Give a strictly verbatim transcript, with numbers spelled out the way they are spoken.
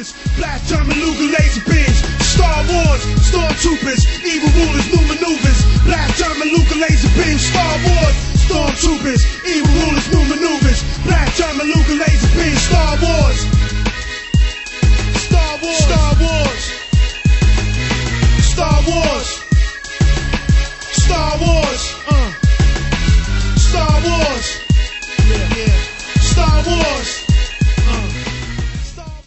shooters, blast German Luger laser beams. Star Wars, stormtroopers, evil rulers, new maneuvers. Blast German Luger laser beams. Star Wars, stormtroopers, evil